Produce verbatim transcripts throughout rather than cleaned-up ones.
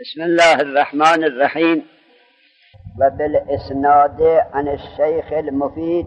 بسم الله الرحمن الرحيم. وبالإسناد عن الشيخ المفيد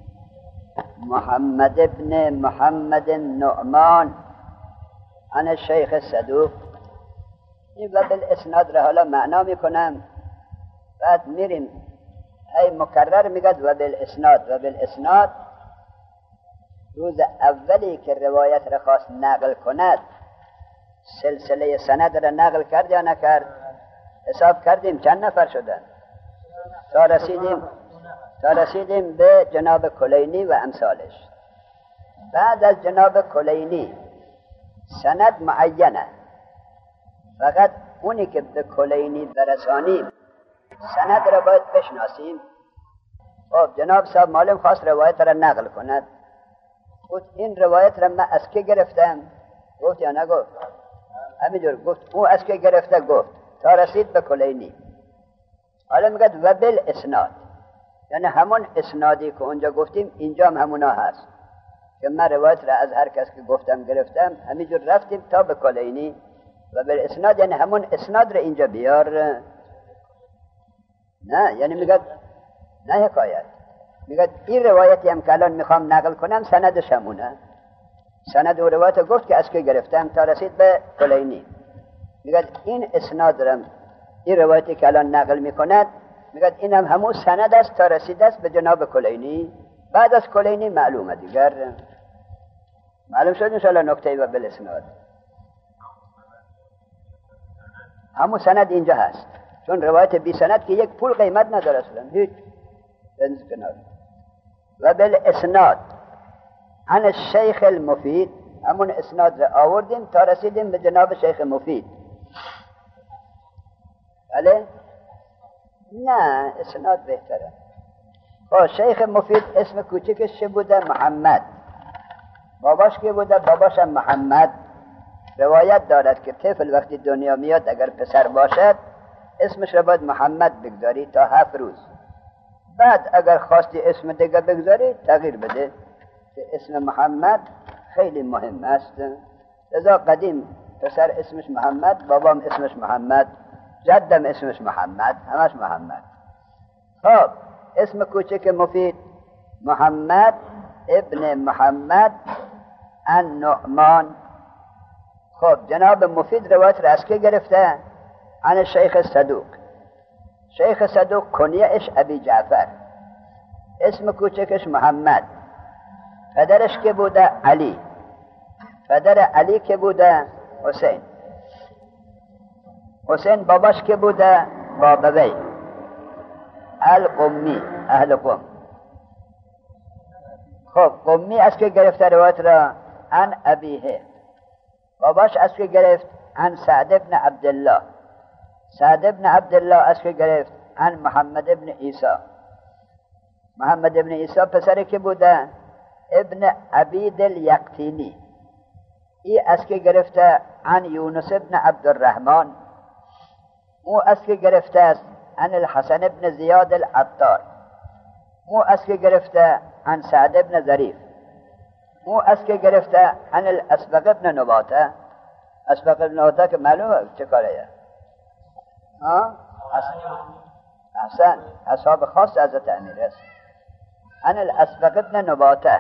محمد بن محمد النعمان عن الشيخ الصدوق. و بالإسناد را حالا معنا میکنم، بعد میریم ای مکرر میگد و بالإسناد. و بالإسناد روز اولی که روایت را خواست نقل کند سلسله سند را نقل کرد یا نکرد؟ حساب کردیم چند نفر شدن تا رسیدیم تا رسیدیم به جناب کلینی و امثالش. بعد از جناب کلینی سند معینه، فقط اونی که به کلینی برسانیم سند را باید بشناسیم. خب جناب صاحب معلم خواست روایت را نقل کند، گفت این روایت را من از که گرفتم؟ گفت یا نگفت؟ همینجور گفت او از که گرفته، گفت تا رسید به کلینی. حالا میگد و بالاسناد، یعنی همون اسنادی که اونجا گفتیم اینجا هم همونا هست که من روایت را از هر کس که گفتم گرفتم، همینجور رفتیم تا به کلینی. و بالاسناد یعنی همون اسناد را اینجا بیار. نه یعنی میگد نه حکایت، میگد این روایتی هم که الان میخوام نقل کنم سندش همونه، سند و روایت گفت که از که گرفتم تا رسید به کلینی. میگد این اسناد را، این روایتی که الان نقل میکند، میگد این هم همون سند است تا رسید است به جناب کلینی. بعد از کلینی معلومه دیگر. معلوم شد انشاءالله نکته و بالاسناد همون سند اینجا هست، چون روایت بی سند که یک پول قیمت نداره اصلا، هیچ بنز کنار. و بالاسناد عن الشیخ المفید، همون اسناد را آوردیم تا رسیدیم به جناب شیخ مفید. بله؟ نه اسناد بهتره. خب شیخ مفید اسم کوچکش چه بوده؟ محمد. باباش که بوده؟ باباش هم محمد. روایت دارد که طفل وقتی دنیا میاد اگر پسر باشد اسمش را باید محمد بگذاری تا هفت روز. بعد اگر خواستی اسم دیگه بگذاری تغییر بده، که اسم محمد خیلی مهم است. لذا قدیم پسر اسمش محمد، بابام اسمش محمد، جدم اسمش محمد، همش محمد. خب اسم کوچک مفید محمد ابن محمد النعمان. خب جناب مفید روایت را از که گرفته؟ عن شیخ صدوق. شیخ صدوق کنیه‌اش ابی جعفر، اسم کوچکش محمد. پدرش که بوده؟ علی. پدر علی که بوده؟ حسین. حسین باباش که بوده؟ بابوی القمی، اهل قم. خب قمی از که گرفته روایت را؟ عن ابیه. باباش از که گرفت؟ عن سعد ابن عبدالله. سعد ابن عبدالله از که گرفت؟ عن محمد ابن عیسی. محمد ابن عیسی پسر که بوده؟ ابن عبید الیقطینی. ای از که گرفته؟ عن یونس ابن عبدالرحمن. او از که گرفته است؟ عن الحسن ابن زیاد العطار. او از که گرفته؟ عن سعد ابن ظریف. او از که گرفته؟ عن الاسبق ابن نباته. اسبق ابن نباته که معلومه چه کاره؟ ها؟ احسن، اصحاب خاص حضرت امیر است. عن الاسبق ابن نباته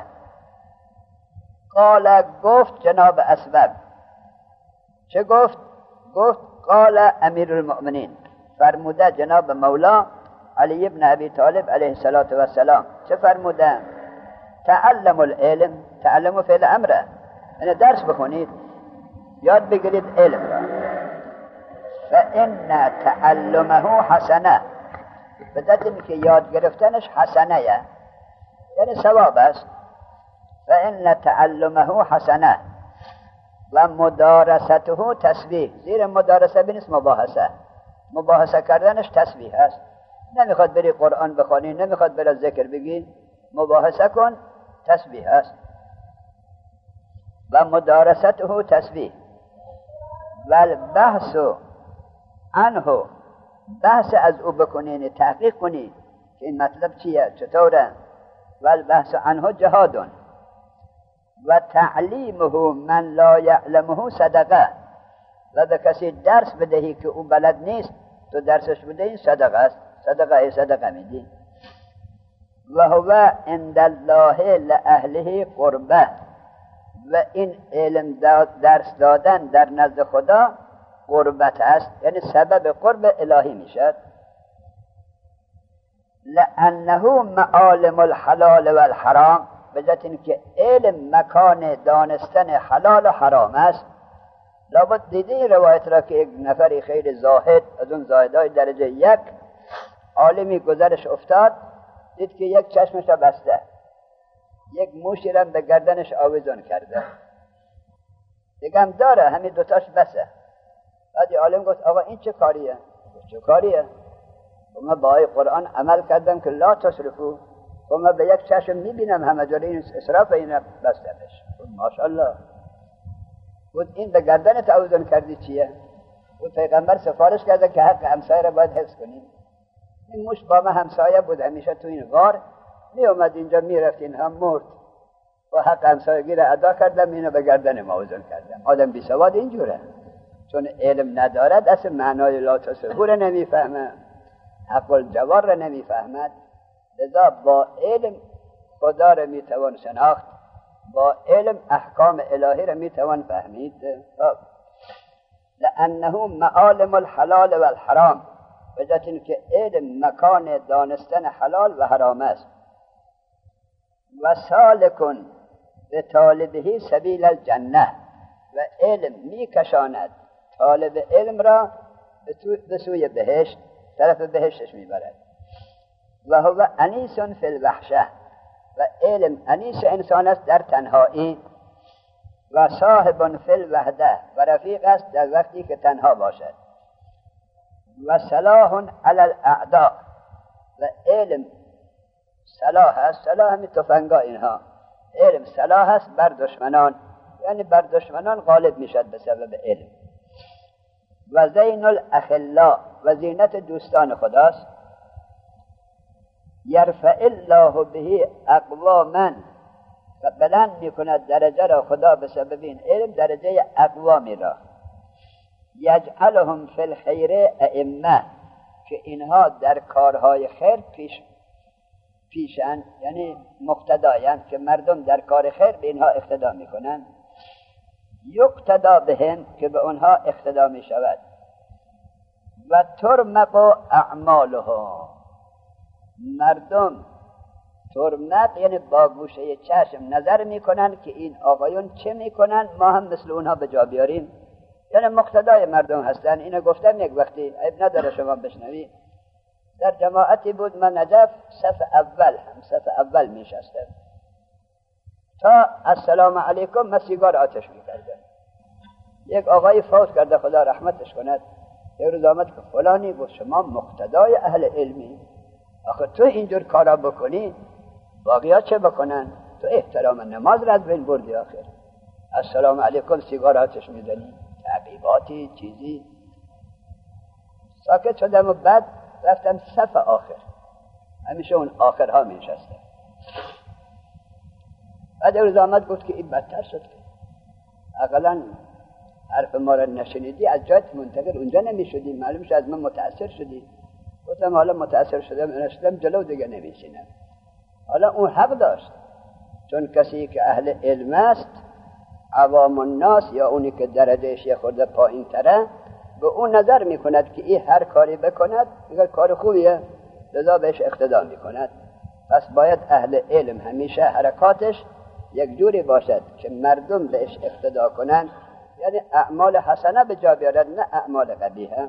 قال، گفت جناب اسبق. چه گفت؟ گفت قال امیر المؤمنین، فرموده جناب مولا علی ابن ابی طالب علیه الصلاة و السلام. چه فرموده؟ تعلم العلم، تعلم فعل امره، یعنی درس بخونید، یاد بگیرید علم را. فان تعلمه حسنه، به دلیل که یاد گرفتنش حسنه یعنی ثواب است. فان تعلمه حسنه و مدارسته تسبیح. زیر مدارسه بینیست مباحثه، مباحثه کردنش تسبیح است. نمیخواد بری قرآن بخوانی، نمیخواد بری ذکر بگی، مباحثه کن، تسبیح است. و مدارسته تسبیح و البحث عنه، بحث از او بکنین، تحقیق کنید که این مطلب چیه، چطوره. و البحث عنه جهادون و تعلیمه من لا یعلمه صدقه، و به کسی درس بدهی که او بلد نیست، تو درسش بده، این صدقه است. صدقه ای صدقه میدی. و هو عند الله لأهله قربه، و این علم درس دادن در نزد خدا قربت است، یعنی سبب قرب الهی میشد. لأنه معالم الحلال و الحرام، بجات اینکه علم مکان دانستن حلال و حرام است. لابد دیدی این روایت را که یک نفری خیلی زاهد از اون زاهدهای درجه یک، عالمی گذرش افتاد، دید که یک چشمش را بسته، یک موشی را به گردنش آویزان کرده، دیگه هم داره، همین دوتاش بسه. بعد عالم گفت آقا این چه کاریه؟ چه کاریه؟ و من با آیه قرآن عمل کردم که لا تسرفو، و من به یک چشم میبینم همه جوری این اسراف این بستمش. ماشاءالله. بود این به گردنت آویزان کردی چیه؟ بود پیغمبر سفارش کرده که حق همسایه را باید حفظ کنیم. این موش با من همسایه بود، همیشه تو این غار می اومد اینجا میرفت، این هم مرد و حق همسایگی را ادا کردم، اینو به گردن ما آویزان کردم. آدم بی سواد اینجوره، چون علم ندارد اصلا معنای لا تسرفو را نمیفهمه، حق الجوار را نمیفهمد. لذا با علم خدا را میتوان شناخت، با علم احکام الهی را میتوان فهمید. لأنه معالم الحلال و الحرام، بجات این که علم مکان دانستن حلال و حرام است. و سالکن به طالبه سبیل الجنه، و علم میکشاند طالب علم را به سوی بهشت، طرف بهشتش میبرد. و هو انیس فی الوحشه، و علم انیس انسان است در تنهایی. و صاحب فی الوحده، و رفیق است در وقتی که تنها باشد. و صلاح علی الاعداء، و علم صلاح است، صلاح همین تفنگا اینها، علم صلاح است بر دشمنان، یعنی بر دشمنان غالب میشد به سبب علم. و زین الاخلاء، و زینت دوستان خداست. یرفع الله به اقواما، و بلند میکند درجه را خدا به سبب این علم، درجه اقوامی را. یجعلهم فی الخیر ائمه، که اینها در کارهای خیر پیش پیشن، یعنی مقتدایند، که مردم در کار خیر به اینها اقتدا میکنند. یقتدا بهم، که به آنها اقتدا میشود. و ترمق اعمالها، مردم ترمق یعنی با گوشه چشم نظر میکنن که این آقایون چه میکنن، ما هم مثل اونها به جا بیاریم، یعنی مقتدای مردم هستن. اینو گفتم یک وقتی، عیب نداره شما بشنوی. در جماعتی بود من نجف، صف اول، هم صف اول میشستم، تا السلام علیکم من سیگار آتش میکردم. یک آقای فوت کرده خدا رحمتش کند، یک روز آمد که فلانی، گفت شما مقتدای اهل علمی، آخه تو اینجور کارا بکنی باقیا چه بکنن؟ تو احترام نماز را از بین بردی، آخر السلام علیکم سیگار آتش میزنی، تعقیباتی چیزی. ساکت شدم و بعد رفتم صف آخر، همیشه اون آخرها می نشستم. بعد روز آمد گفت که این بدتر شد، اقلا حرف ما را نشنیدی، از جایت منتقل اونجا نمی شدی، معلوم شد از من متأثر شدی. گفتم حالا متأثر شدم، نشدم جلو دیگه نمی شینم. حالا اون حق داشت، چون کسی که اهل علم است، عوام الناس یا اونی که درجهش یه خورده پایین تره، به اون نظر می کند که این هر کاری بکند اگر کار خوبیه، لذا بهش اقتدا می کند. پس باید اهل علم همیشه حرکاتش یک جوری باشد که مردم بهش اقتدا کنند، یعنی اعمال حسنه به جا بیارد، نه اعمال قبیحه.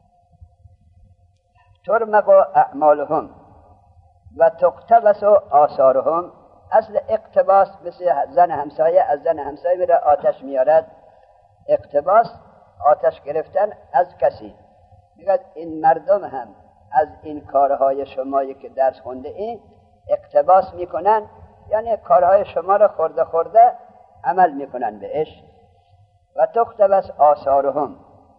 ترمق اعمالهم و تقتبس آثارهم. اصل اقتباس مثل زن همسایه، از زن همسایه میره آتش میارد. اقتباس آتش گرفتن از کسی. میگه این مردم هم از این کارهای شمایی که درس خونده این اقتباس میکنن، یعنی کارهای شما را خورده خورده عمل میکنن بهش. و تقتبس آثارهم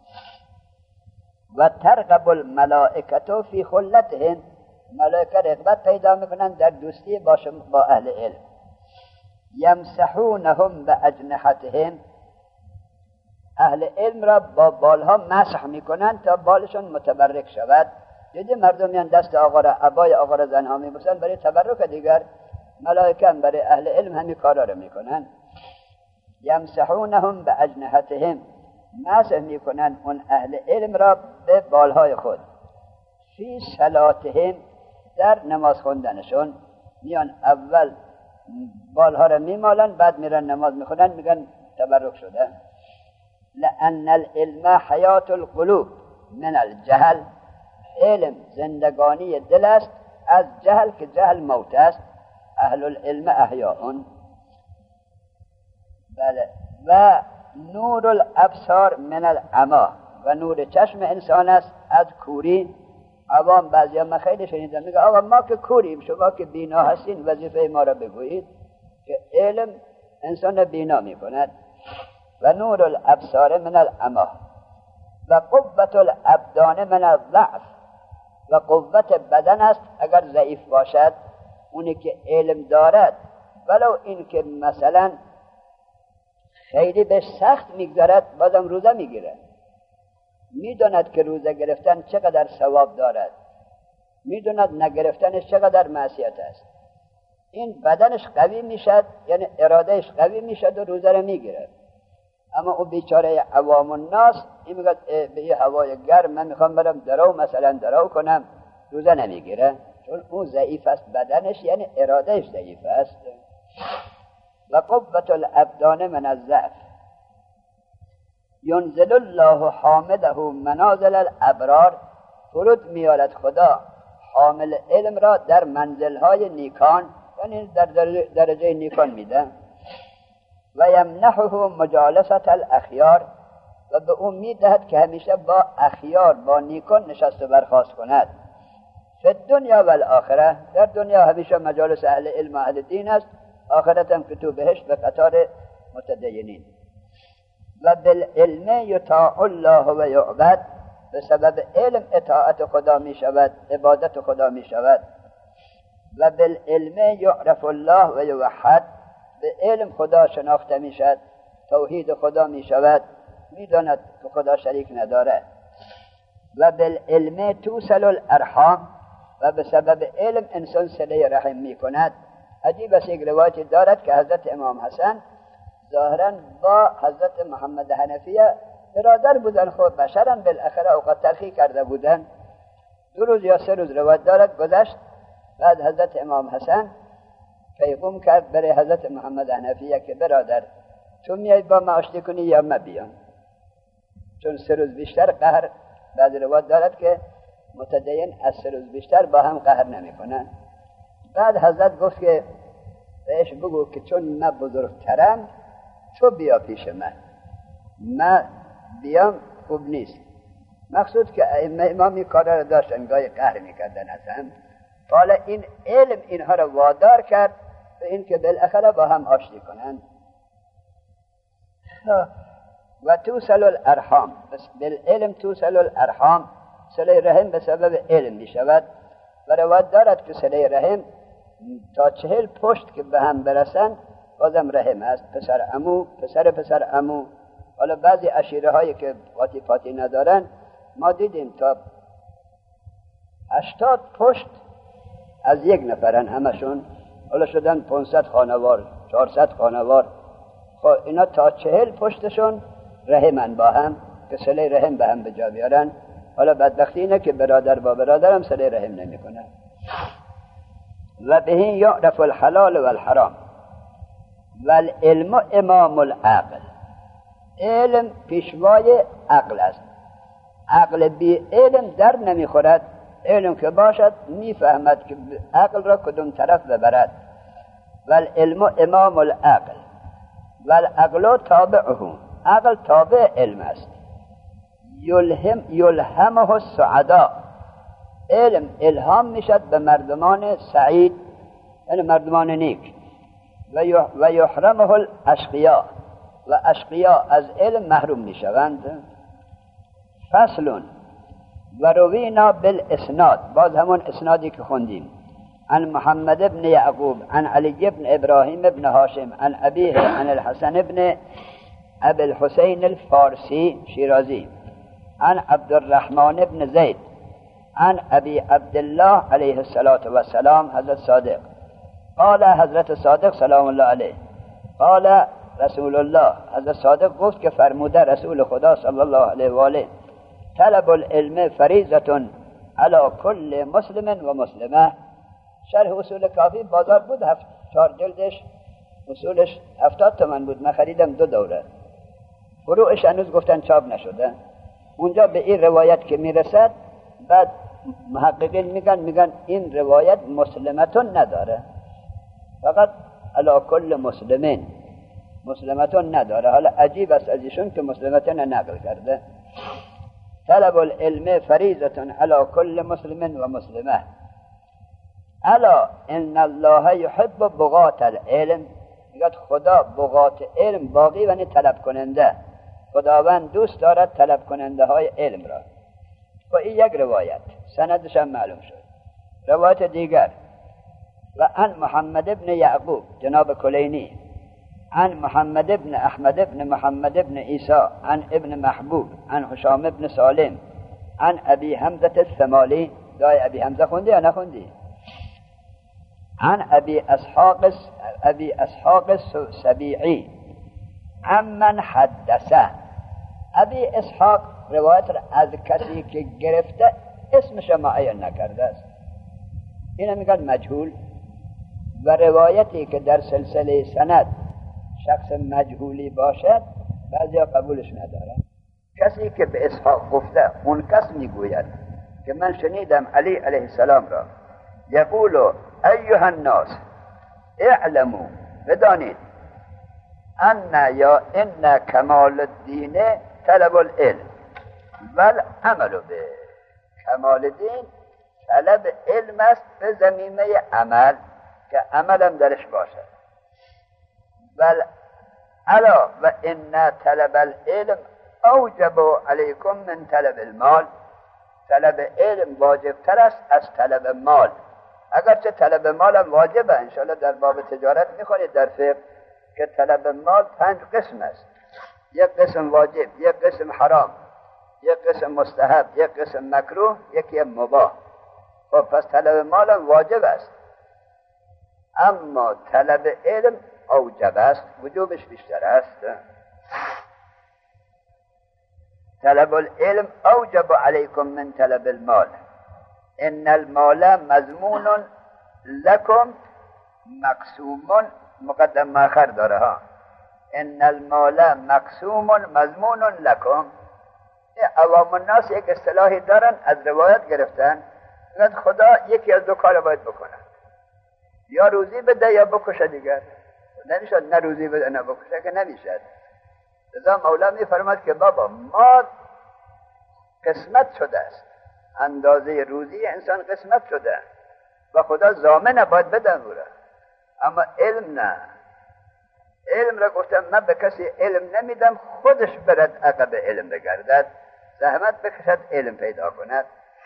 و ترغب الملائکة فی خلتهم. ملائکه رغبت پیدا میکنن در دوستی با, با اهل علم. یمسحونهم باجنحتهم. اهل علم را با بالها مسح میکنند تا بالشون متبرک شود. دیدی مردم میان دست آقا را، عبای آقا را زنها میبوسن برای تبرک. دیگر ملائکه هم برای اهل علم همین کارا را میکنن. یمسحونهم باجنحتهم، مسح میکنن اون اهل علم را به بالهای خود. فی صلاتهم، در نماز خوندنشون میان اول بالها را میمالن، بعد میرن نماز میخونن، میگن تبرک شده. لأن العلم حیات القلوب من الجهل، علم زندگانی دل است از جهل که جهل موت است. اهل العلم احیاء. بله. و نور الابصار من العما، و نور چشم انسان است از کوری. عوام بعضی هم خیلی شنیدم میگه آقا ما که کوریم، شما که بینا هستین وظیفه ما را بگویید که علم انسان بینا میکند. و نور الابصار من العما و قوت الابدان من الضعف، و قوت بدن است اگر ضعیف باشد. اونی که علم دارد ولو این که مثلا خیلی بهش سخت میگذارد بازم روزه میگیره، میداند که روزه گرفتن چقدر ثواب دارد، میداند نگرفتنش چقدر معصیت است. این بدنش قوی میشد، یعنی ارادهش قوی میشد و روزه رو میگیره. اما اون بیچاره عوام الناس این میگه به یه هوای گرم من میخوام برم درو مثلا درو کنم، روزه نمیگیره چون اون ضعیف است بدنش، یعنی ارادهش ضعیف است. و قوت الابدان من الضعف. ینزل الله حامده منازل الابرار، فرود میارد خدا حامل علم را در منزلهای نیکان، یعنی در درجه نیکان میده. و یمنحه مجالست الاخیار، و به اون میدهد که همیشه با اخیار با نیکان نشست و برخاست کند. فی دنیا و الاخره، در دنیا همیشه مجالس اهل علم و اهل دین است، آخرت هم که تو بهشت به قطار متدینین. و بالعلم یطاع الله و یعبد، به سبب علم اطاعت خدا می شود، عبادت خدا می شود. و بالعلم یعرف الله و یوحد، به علم خدا شناخته می شود، توحید خدا می شود، می داند که خدا شریک نداره. و بالعلم توصل الارحام، و به سبب علم انسان صله رحم می کند. عجیب است، یک روایتی دارد که حضرت امام حسن ظاهرا با حضرت محمد حنفیه برادر بودن، خود بشرن، بالاخره اوقات تلخی کرده بودن. دو روز یا سه روز روایت دارد گذشت، بعد حضرت امام حسن پیغام کرد برای حضرت محمد حنفیه که برادر تو میای با ما آشتی کنی یا ما بیان، چون سه روز بیشتر قهر، بعد روایت دارد که متدین از سه روز بیشتر با هم قهر نمی کنن. بعد حضرت گفت که بهش بگو که چون من بزرگترم تو بیا پیش من، من بیام خوب نیست. مقصود که امامی کارا را داشتن، گاهی قهر میکردن از هم. حالا این علم اینها را وادار کرد به این که بالاخره با هم آشتی کنند. و توصل الارحام، بس بالعلم توصل الارحام، صله رحم به سبب علم می شود. و روایت دارد که صله رحم تا چهل پشت که به هم برسن بازم رحم است، پسر عمو، پسر پسر عمو. حالا بعضی عشیره هایی که قاطی پاتی ندارن ما دیدیم تا هشتاد پشت از یک نفرن همشون، حالا شدن پانصد خانوار، چهارصد خانوار. خب اینا تا چهل پشتشون رحمن با هم که صله رحم به هم به جا بیارن. حالا بدبختی اینه که برادر با برادر هم صله رحم نمی کنن. و به این یعرف الحلال و الحرام و العلم امام العقل، علم پیشوای عقل است. عقل بی علم در نمی خورد، علم که باشد می فهمد که عقل را کدوم طرف ببرد. و العلم امام العقل و العقل تابعه، عقل تابع علم است. یلهم یلهمه السعداء، علم الهام میشد به مردمان سعید، یعنی مردمان نیک. و یحرمه الاشقیاء، و اشقیاء از علم محروم میشوند. فصل. و روینا بالاسناد، باز همون اسنادی که خوندیم، عن محمد ابن یعقوب عن علی ابن ابراهیم ابن هاشم عن ابیه عن الحسن ابن ابي الحسين الفارسي شيرازي عن عبد الرحمن بن زيد عن ابي عبد الله عليه الصلاة والسلام حضرت صادق قال حضرت صادق سلام الله علیه قال رسول الله حضرت صادق گفت که فرموده رسول خدا صلی الله علیه و آله طلب العلم فریضة علی کل مسلم و مسلمه. شرح اصول کافی بازار بود، هفت چهار جلدش، اصولش هفتاد تومن بود، من خریدم دو دوره. فروعش هنوز گفتن چاپ نشده. اونجا به این روایت که میرسد بعد محققین میگن میگن این روایت مسلمتون نداره، فقط علی کل مسلمین، مسلمتون نداره. حالا عجیب است از ایشون که مسلمتون نقل کرده. طلب العلم فریضة علی کل مسلم و مسلمه. الا ان الله یحب بغاة العلم. میگه خدا بغاة علم، باقی یعنی طلب کننده، خداوند دوست دارد طلب کننده های علم را. و این یک روایت، سندش هم معلوم شد. روایت دیگر و عن محمد ابن یعقوب جناب کلینی عن محمد ابن احمد ابن محمد ابن عیسی عن ابن محبوب عن حشام ابن سالم عن ابی حمزة الثمالی. دای ابی حمزه خوندی یا نخوندی؟ عن ابی اسحاق ابی اسحاق السبیعی عمن حدثه. ابی اسحاق روایت را از کسی که گرفته اسمش معین نکرده است، اینا میگن مجهول. و روایتی که در سلسله سند شخص مجهولی باشد بعضیا قبولش ندارن. کسی که به اسحاق گفته اون کس میگوید که من شنیدم علی علیه السلام را یقول ایها الناس اعلموا، بدانید، ان یا ان کمال الدین طلب العلم والعمل به. کمال دین طلب علم است به ضمیمه عمل که عملم درش باشد. بل الا و ان طلب العلم اوجب علیکم من طلب المال. طلب علم واجب تر است از طلب مال. اگرچه طلب مال هم واجبه، انشاءالله در باب تجارت میخونید در فقه که طلب مال پنج قسم است. یک قسم واجب، یک قسم حرام، یک قسم مستحب، یک قسم مکروه، یکی مباح. خب پس طلب مال هم واجب است، اما طلب علم اوجب است، وجوبش بیشتر است. طلب العلم اوجب علیکم من طلب المال. ان المال مضمون لکم مقسوم، مقدم مؤخر داره ها. ان المال مقسوم مضمون لکم. عوام الناس یک اصطلاحی دارن، از روایت گرفتن، میگن خدا یکی از دو کار باید بکنه، یا روزی بده یا بکشه دیگر. نمیشد نه روزی بده نه بکشه که نمیشد. لذا مولا میفرماد که بابا ما قسمت شده است، اندازه روزی انسان قسمت شده و خدا ضامن باید بده مولا، اما علم نه. علم را گفتم من به کسی علم نمیدم، خودش برد عقب علم بگردد، زحمت بکشد علم پیدا کند.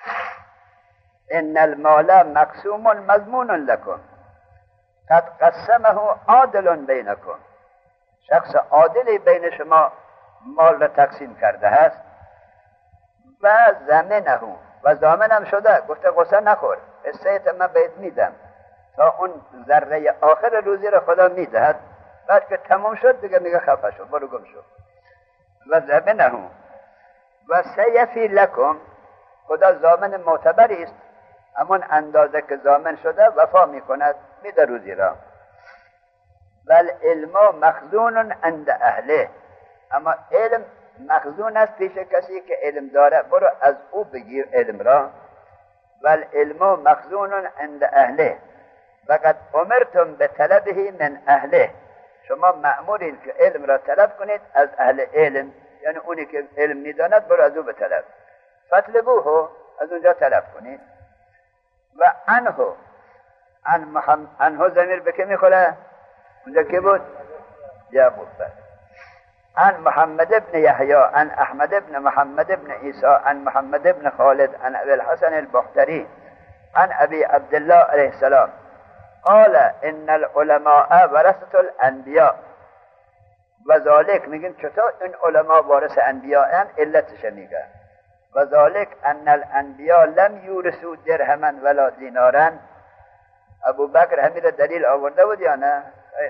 ان المال مقسوم مضمون لکم قد قسمه عادل بینکم. شخص عادلی بین شما مال را تقسیم کرده است. و ضمنه، و ضامنم شده، گفته غصه نخور، حصه‌ات من بهت میدم تا اون ذره آخر روزی را خدا میدهد. بعد که تمام شد دیگه میگه خفه شو، برو گم شو. و ضمنه و سیفی لکم. خدا ضامن معتبری است، همون اندازه که ضامن شده وفا میکند، میده روزی را. بل علم مخزون عند اهله. اما علم مخزون است پیش کسی که علم داره، برو از او بگیر علم را. بل علم مخزون عند اهله وقد امرتم به طلبه من اهله. شما مأمورین که علم را طلب کنید از اهل علم، یعنی اونی که علم میداند برو از او بطلب. فطلبوه، از اونجا طلب کنید. و عنه، عن محمد، عنه ضمیر به که میخوره؟ اونجا که بود؟ یعقوب. عن محمد ابن یحیی عن احمد ابن محمد ابن عیسی عن محمد ابن خالد عن ابی الحسن البختری عن ابی عبدالله علیه السلام قال ان العلماء ورثة الانبیاء و ذالک میگن چطور این علما وارث انبیاء ان؟ علتش میگن و ذالک ان الانبیاء لم یورثوا درهما ولا دینارا. ابو بکر همین دلیل آورده بود یا نه؟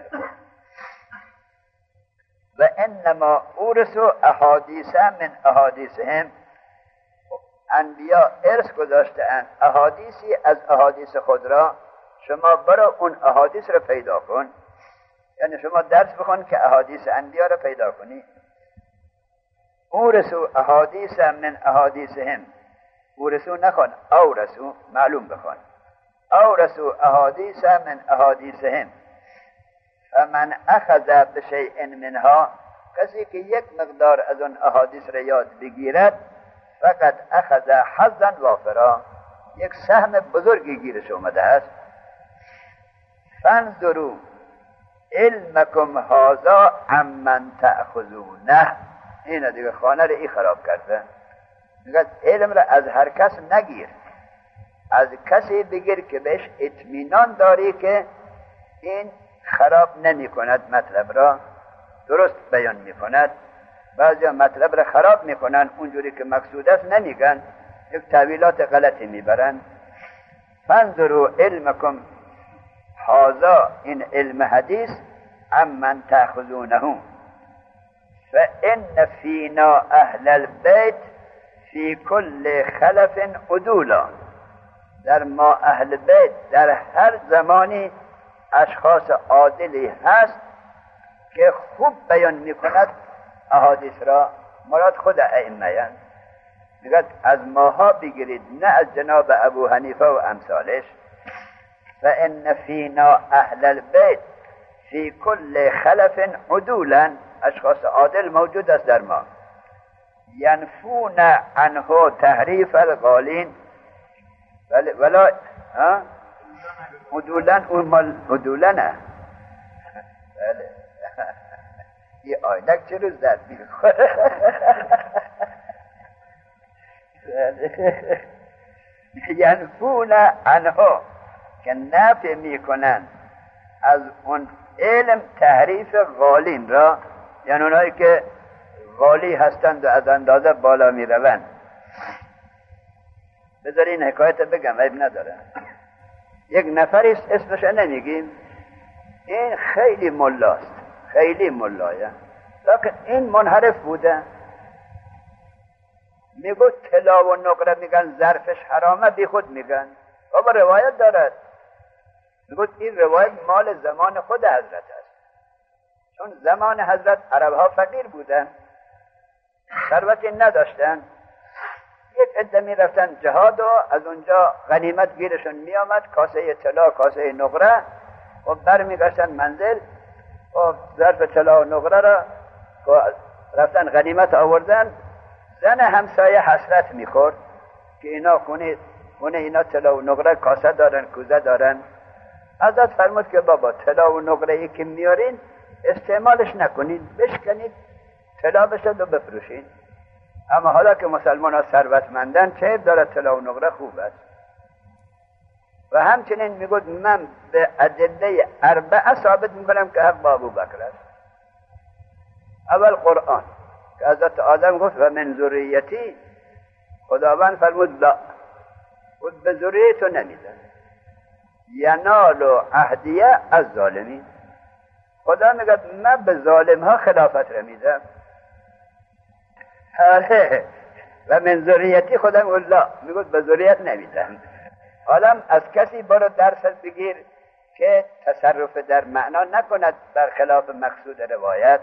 و انما اورثوا احادیث من احادیثهم. انبیاء ارث گذاشته‌اند احادیثی از احادیث خود را، شما برو اون احادیث رو پیدا کن. یعنی شما درس بخون که احادیث انبیاء رو پیدا کنی. اورثوا احادیث من احادیثهم. اورثوا نخون، اورثوا معلوم بخون. اورثوا احادیث من احادیثهم. فمن اخذ بشیء منها، کسی که یک مقدار از اون احادیث را یاد بگیرد، فقط اخذ حظا وافرا، یک سهم بزرگی گیرش اومده است. فانظروا علمکم هذا عمن تأخذونه. این دیگه خانه رو ای خراب کرده. میگه علم را از هر کس نگیر، از کسی بگیر که بهش اطمینان داری که این خراب نمی کند، مطلب را درست بیان می کند. بعضی مطلب را خراب می کنن، اونجوری که مقصود است نمیگن، یک تعویلات غلطی میبرن. فانظروا علمکم هذا، این علم حدیث، عمن تأخذونه. فإن فينا أهل البيت في كل خلف عدولا. در ما اهل بیت در هر زمانی اشخاص عادلی هست که خوب بیان میکند احادیث را. مراد خود ائمه. میگه از ماها بگیرید، نه از جناب ابو حنیفه و امثالش. فإن فينا أهل البيت في كل خلف عدولا، اشخاص عادل موجود است در ما. ینفون عنه تحریف الغالین ولا ها عدولا، اون مال عدولا نه. بله یه آینک چه روز درد میخوره. ینفون عنه، که نفی میکنن از اون علم تحریف غالین را، یعنی اونایی که غالی هستند و از اندازه بالا میروند. بذار این حکایت بگم، عیب نداره. یک نفریست اسمش نمیگیم، این خیلی ملاست، خیلی ملایه، لیکن این منحرف بوده. میگو طلا و نقره میگن ظرفش حرامه، بی خود میگن. بابا روایت دارد. میگو این روایت مال زمان خود حضرت است، چون زمان حضرت عربها فقیر بودن، ثروتی نداشتن. یک عده می رفتن جهاد و از اونجا غنیمت گیرشون می آمد، کاسه طلا، کاسه نقره، و بر می گشتن منزل و ظرف طلا و نقره را رفتن غنیمت آوردن. زن همسایه حسرت می خورد که اینا خونه خونه اینا طلا و نقره، کاسه دارن، کوزه دارن. حضرت فرمود که بابا طلا و نقره ای که میارین استعمالش نکنید، بشکنید، طلا بشد و بفروشید. اما حالا که مسلمان ها ثروتمندن، چه داره، طلا و نقره خوب است. و همچنین میگود من به ادله اربعه ثابت میکنم که حق با ابو بکر است. اول قرآن که حضرت آدم گفت و من ذریتی، خداوند فرمود لا، خود به ذریه تو نمیدن. ینال عهدیه از ظالمین، خدا میگه من به ظالم ها خلافت را میدم. و من ذریتی خدا میگه لا، میگه به ذریت نمیدم. حالا از کسی برو درس بگیر که تصرف در معنا نکند بر خلاف مقصود روایت.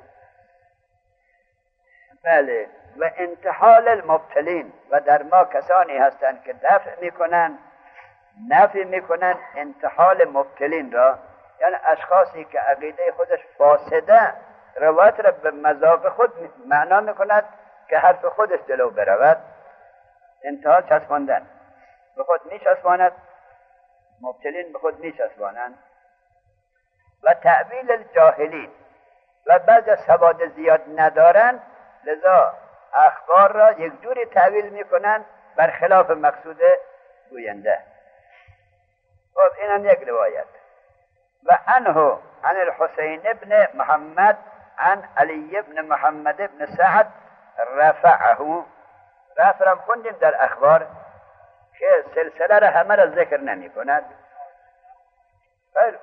بله. و انتحال المبتلین، و در ما کسانی هستند که دفع میکنن، نفی میکنن انتحال مبتلین را، یعنی اشخاصی که عقیده خودش فاسده، روایت را به مذاق خود معنا میکند که حرف خودش جلو برود. انتحال چسباندن، به خود میچسباند، مبتلین به خود میچسبانند. و تعویل الجاهلین، و بعض سواد زیاد ندارن، لذا اخبار را یک جوری تعویل میکنن بر خلاف مقصود گوینده. خب اینم یک روایت. و عنه عن الحسین ابن محمد عن علی بن محمد بن سعد رفعه. رفع را خوندیم در اخبار که سلسله را همه را ذکر نمی کند. خیلی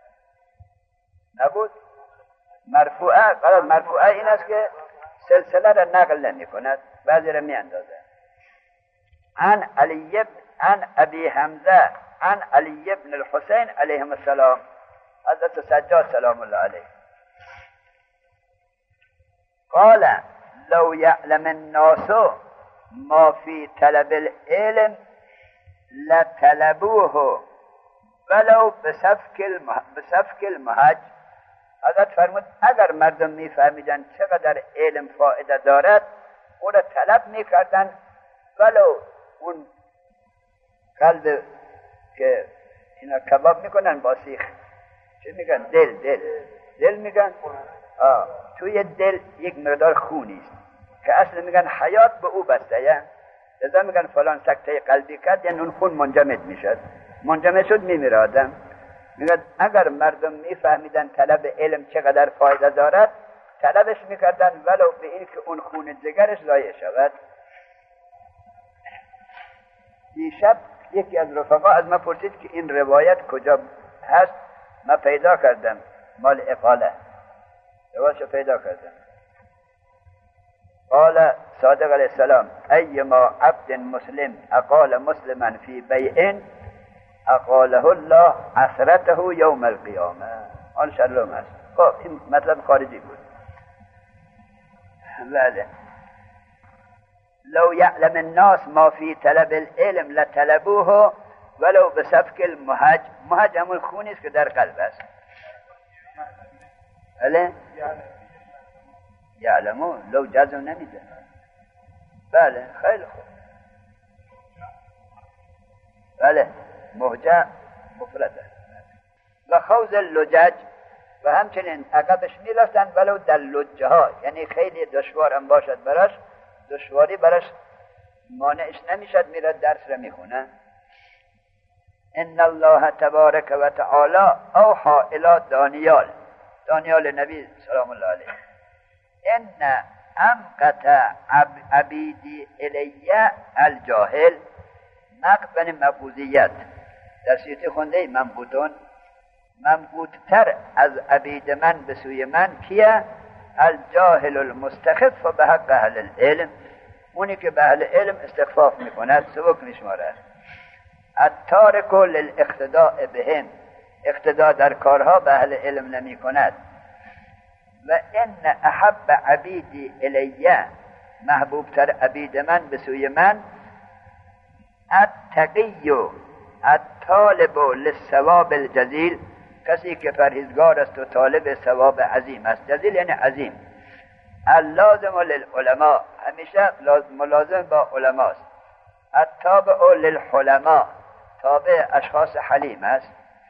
نبود مرفوعه. قرار مرفوعه این است که سلسله را نقل نمی کند، بعضی را می اندازه. عن علی بن عن ابی حمزه عن علی بن الحسین علیهم السلام، حضرت سجاد سلام الله علیه، قال لو يعلم الناس ما في طلب العلم لطلبوه ولو بسفك بسفك المحج. حضرت فرمود اگر مردم میفهمیدن چقدر علم فایده دارد او را طلب میکردن ولو اون قلب که اینا کباب میکنن با سیخ، چه میگن؟ دل دل دل میگن. آه. توی دل یک مقدار خونی است که اصلا میگن حیات به او بسته، لذا میگن فلان سکته قلبی کرد، یعنی اون خون منجمد میشد، منجمد شد میمیره آدم. میگن اگر مردم میفهمیدن طلب علم چقدر فایده دارد طلبش میکردن ولو به این که اون خون جگرش ضایع شود. دیشب یکی از رفقا از ما پرسید که این روایت کجا هست. ما پیدا کردم، مال اقاله روایتشو پیدا کردم. قال صادق علیه السلام ایما عبد مسلم اقال مسلما فی بیع اقاله الله عثرته یوم القیامه. آن شلوم است. خب این مطلب خارجی بود. بله. لو يعلم الناس ما في طلب العلم لطلبوه ولو بسفك المحج. محج همون خونی است که در قلب است. بله یعلمون لو جزم نمیده. بله خیلی خوب. بله مهجع مفرده. و خوض اللجج و همچنین عقبش میرفتن ولو در لجه ها، یعنی خیلی دشوار هم باشد براش، دشواری براش مانعش نمیشد، میره درس را میخونه. ان الله تبارک و تعالی اوحی الی دانیال، دانیال نبی سلام الله علیه، ان امقت عبیدی الیه الجاهل. مقبن مبوذیت در سیوطی خونده منبوتون، منبوتتر از عبید من به سوی من کیه؟ الجاهل المستخف به حق اهل العلم، اونی که به اهل علم استخفاف میکند، سبک میشمارد. التارک للاقتداء بهم، اقتداء در کارها به اهل علم نمی کند. و ان احب عبیدی الیه، محبوبتر عبید من به سوی من، التقی الطالب للثواب الجزیل، کسی که پرهیزگار است و طالب ثواب عظیم است. جزیل یعنی عظیم. اللازم للعلماء، همیشه ملازم با علماست. التابع للحلماء، تابع اشخاص حلیم است.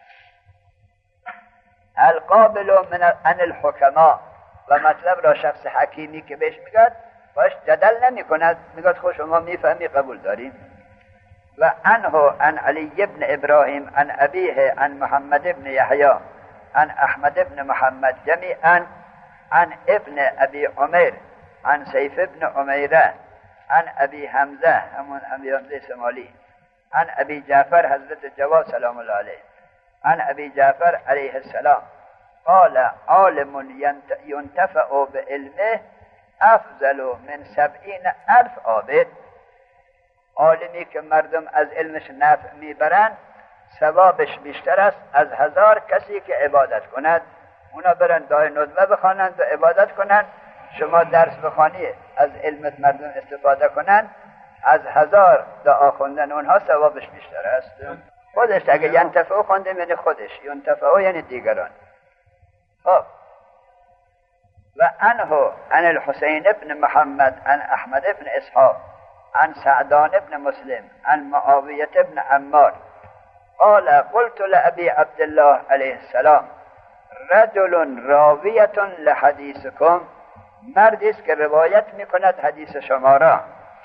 القابل من عن الحکماء، و مطلب را شخص حکیمی که بهش میگد باش جدل نمی کند، میگد خود شما میفهمی قبول داریم. و عنه عن علی بن ابراهیم عن ابیه عن محمد بن یحیی عن احمد بن محمد جمیعا عن ابن ابی عمیر عن سیف بن عمیره عن ابی حمزه، همون ابی حمزه سمالی، عن ابی جعفر حضرت جواد سلام الله علیه، عن ابی جعفر علیه السلام قال عالم ينتفع بعلمه افضل من سبعین الف عابد. عالمی که مردم از علمش نفع میبرند ثوابش بیشتر است از هزار کسی که عبادت کند. اونا برن دعای ندبه بخوانند و عبادت کنند، شما درس بخوانی از علمت مردم استفاده کنند، از هزار دعا خوندن اونها ثوابش بیشتر است. خودش اگه ینتفع خوندم یعنی خودش، ینتفع یعنی دیگران. خب و عنه عن الحسین ابن محمد عن احمد ابن اسحاق عن سعدان ابن مسلم عن معاویة ابن عمار قال قلت لأبي عبد الله عليه السلام رجل راویة لحدیثكم، مردی است که روایت میکند حدیث شما را،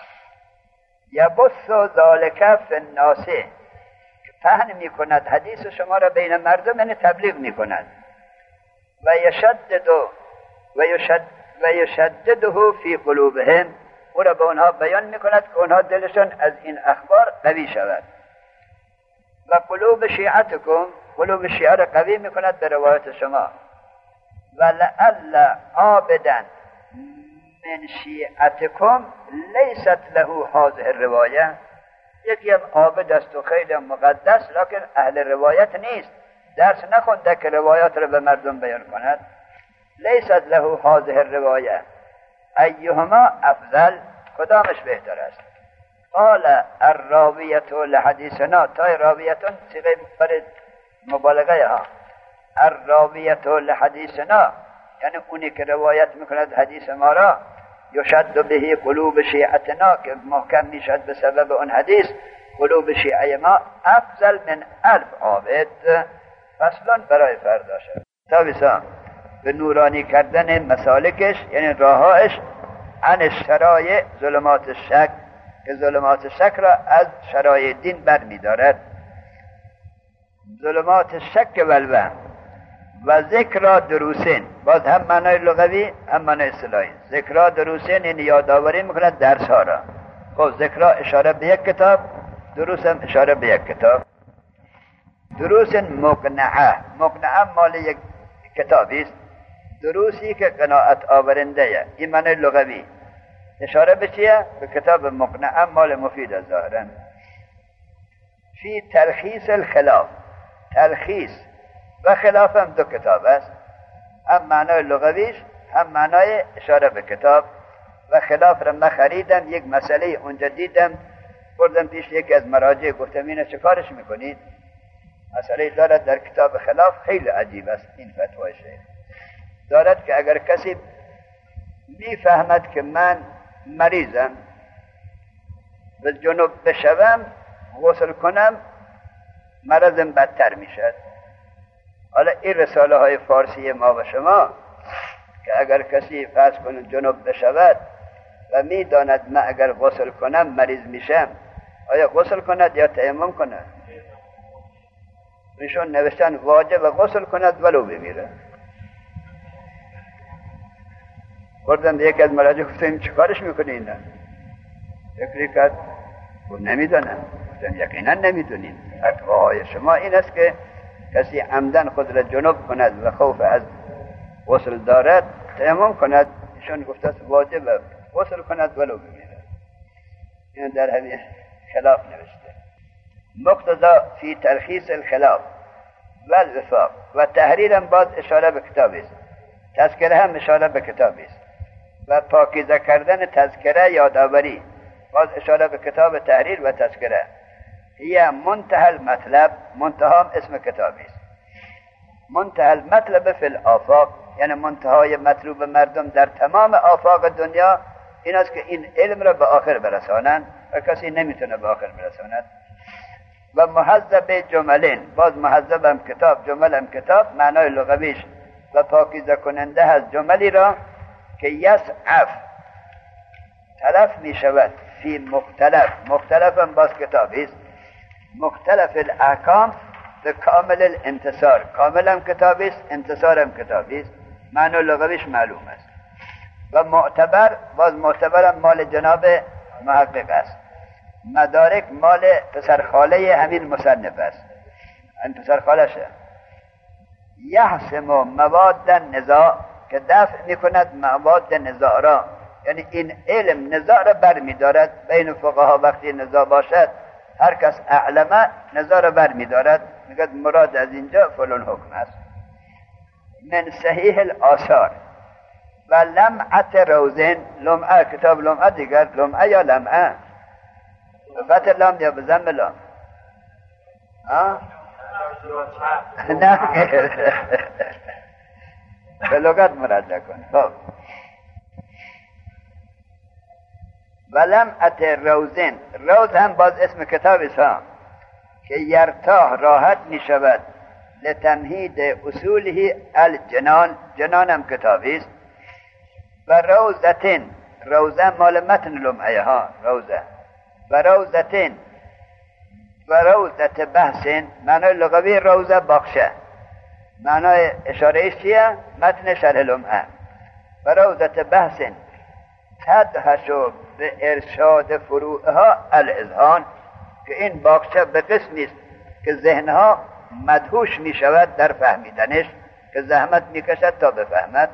یبث ذلك فی الناس، که پهن میکند حدیث شما را بین مردم، یعنی تبلیغ میکند. و یشدد و یشد و یشدده فی قلوبهم، او را به آنها بیان میکند که آنها دلشان از این اخبار قوی شود. و قلوب شیعتکم، قلوب شیعه را قوی میکند به روایت شما. و لعل عابدا من شیعتکم لیست له هذه الروایه، یکی هم عابد است و خیلی مقدس لکن اهل روایت نیست، درس نخونده که روایات را به مردم بیان کند. لیست له هذه الروایه ایهما افضل، کدامش بهتر است؟ قال الراویت لحدیثنا، تای راویتون صیغه برای مبالغه ها، الراویت لحدیثنا یعنی اونی که روایت میکند حدیث ما را، یشد به قلوب شیعتنا که محکم میشد به سبب اون حدیث، قلوب شیعه ما افضل من الف عابد، فصلا برای فردا شد. تابیسا به نورانی کردن مسالکش یعنی راهاش، عن شرایع ظلمات شک، که ظلمات شک را از شرایع دین بر می دارد. ظلمات شک و الوهم و ذکر دروسین، باز هم معنای لغوی هم معنای اصطلاحی. ذکر دروسین یعنی یادآوری میکند درس ها را. خب ذکر اشاره به یک کتاب، دروس هم اشاره به یک کتاب. دروس مقنعه، مقنعه مال یک کتابی است، دروسی که قناعت آورنده، این معنی لغوی. اشاره به چیه؟ به کتاب مقنعه مال مفید است ظاهرا. فی تلخیص الخلاف، تلخیص و خلاف هم دو کتاب است، هم معنای لغویش هم معنای اشاره به کتاب. و خلاف را من خریدم، یک مسئله اونجا دیدم، بردم پیش یکی از مراجع، گفتم اینه چه کارش میکنید؟ مسئله دارد در کتاب خلاف، خیلی عجیب است این فتوای شیخ. دارد که اگر کسی میفهمد که من مریضم به جنوب بشوم غسل کنم مرضم بدتر میشد. حالا این رساله های فارسی ما و شما که اگر کسی فرض کنه جنوب بشود و میداند من اگر غسل کنم مریض میشم، آیا غسل کند یا تیمم کند؟ ایشون نوشتن واجب غسل کند ولو بمیره. بردم یک از مراجع گفتم چه کارش میکنی اینا؟ فکری کرد گفت نمیدونم. گفتم یقینا نمیدونیم. فتواهای شما این است که کسی عمدن خود را جنوب کند و خوف از غسل دارد تیمم کند. ایشون گفته واجب غسل کند ولو بمیره. این در همین خلاف نوشته. مقتضا فی تلخیص الخلاف و الوفاق و تحریرم باز اشاره به کتابی است، تذکره هم اشاره به کتابی است. و پاکیزه کردن تذکره یادآوری باز اشاره به کتاب تحریر و تذکره. هی منتهى المطلب، منتها هم اسم کتابی است. منتهى المطلب فی الآفاق یعنی منتهای مطلوب مردم در تمام آفاق دنیا این است که این علم را به آخر برسانند و کسی نمیتونه به آخر برساند. و محذب جملین، باز محذب هم کتاب، جمل هم کتاب، معنای لغویش و پاکیزه کننده از جملی را که یسعف تلف می شود فی مختلف، مختلف هم باز کتابی است، مختلف الاحکام به کامل الانتصار، کامل هم کتابی است، انتصار هم کتابی است، معنای لغویش معلوم است. و معتبر، باز معتبر هم مال جناب محقق است. مدارک مال پسرخاله همین مصنف است، این پسرخالشه. یحسم مواد نزاع که دفع میکند مواد نزاع را، یعنی این علم نزاع را بر میدارد بین فقها. وقتی نزاع باشد هر کس اعلمه نزاع را بر میدارد، میگد مراد از اینجا فلان حکم است. من صحیح الآثار و لمعت روزین، لمعه کتاب لمعه دیگر، لمعه یا لمعه به فتح لام یا به ضم لام؟ نه به لغت مراجعه کن. خب ولمعت روزین، روز هم باز اسم کتاب است که یرتاح راحت می شود لتمهید اصوله الجنان، جنان هم کتابی است. و روزتین، روزه مال متن لمعه ها، روزه. و روزتین و روزت بحثین، معنای لغوی روزه باغچه، معنای اشاره ایش چیه؟ متن شرح لمعه. و روضت بحث تدهش به ارشاد فروعها الاذهان، که این باغچه به قسمی است که ذهنها مدهوش می شود در فهمیدنش، که زحمت می کشد تا بفهمد.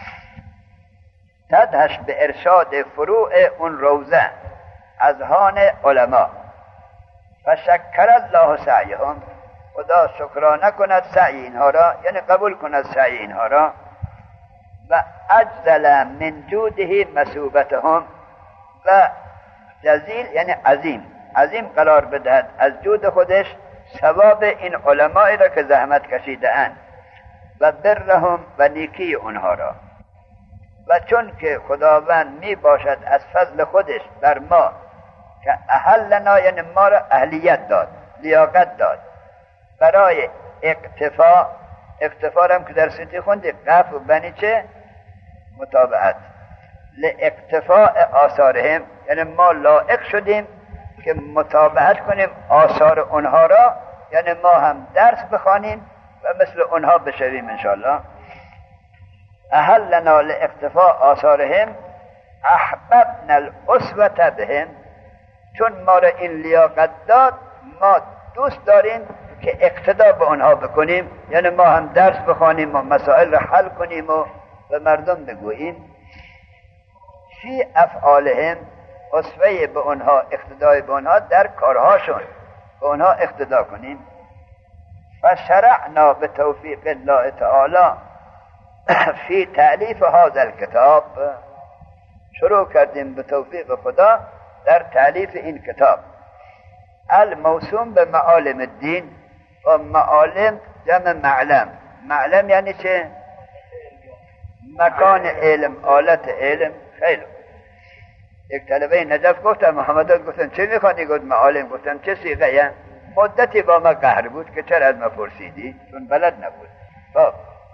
تدهش به ارشاد فروع اون روضه اذهان علما. فشکر الله سعیهم، خدا شکرانه کند سعی اینها را، یعنی قبول کند سعی اینها را. و اجزل من جوده مثوبتهم، و جزیل یعنی عظیم، عظیم قرار بدهد از جود خودش ثواب این علمایی را که زحمت کشیده اند. و برهم، و نیکی اونها را. و چون که خداوند می باشد از فضل خودش بر ما که اهلنا، یعنی ما را اهلیت داد، لیاقت داد برای اقتفا. اقتفا هم که در سیتی خوندی قف و بنی چه متابعت، لاقتفاء آثارهم، یعنی ما لائق شدیم که متابعت کنیم آثار اونها را، یعنی ما هم درس بخوانیم و مثل اونها بشویم انشاءالله. اهلنا لاقتفاء آثارهم احببنا الاسوة بهم، چون ما را این لیاقت داد ما دوست داریم که اقتدا به اونها بکنیم، یعنی ما هم درس بخوانیم و مسائل را حل کنیم و به مردم بگوییم. فی افعالهم، اسوه به اونها، اقتدای به اونها در کارهاشون، به اونها اقتدا کنیم. فشرعنا به توفیق الله تعالی فی تألیف هذا الکتاب، شروع کردیم به توفیق خدا در تألیف این کتاب. الموسوم به معالم الدین، و معالم جمع معلم. معلم یعنی چه؟ مکان علم، آلت علم. خیلی یک طلبه نجف گفتم محمد، گفتم چه میخوانی؟ گفت معالم. گفتم چه سیغه یه؟ مدتی با ما قهر بود که چرا از ما پرسیدی؟ چون بلد نبود. خب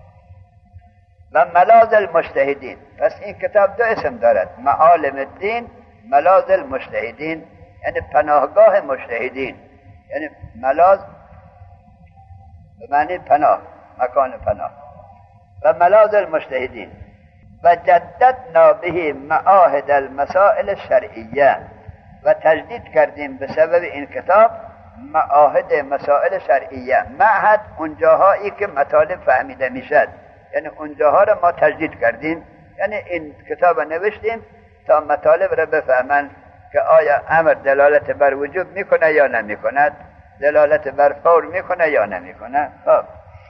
و ملاذ المجتهدین، پس این کتاب دو اسم دارد، معالم الدین، ملاذ المجتهدین، یعنی پناهگاه مجتهدین، یعنی ملاذ به معنی پناه، مکان پناه. و ملاذ المجتهدین. و جددنا به معاهد المسائل الشرعیه، و تجدید کردیم به سبب این کتاب معاهد مسائل شرعیه. معهد اونجاهایی که مطالب فهمیده میشد، یعنی اونجاها را ما تجدید کردیم، یعنی این کتاب را نوشتیم تا مطالب را بفهمن که آیا امر دلالت بر وجوب میکنه یا نمیکند، دلالت بر فور میکنه یا نمیکنه. خب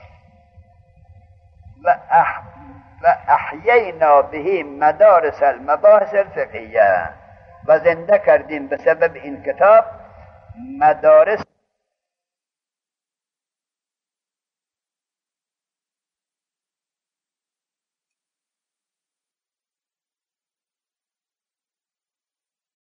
و اح و احیینا به مدارس المباحث الفقهیه، و زنده کردیم به سبب این کتاب مدارس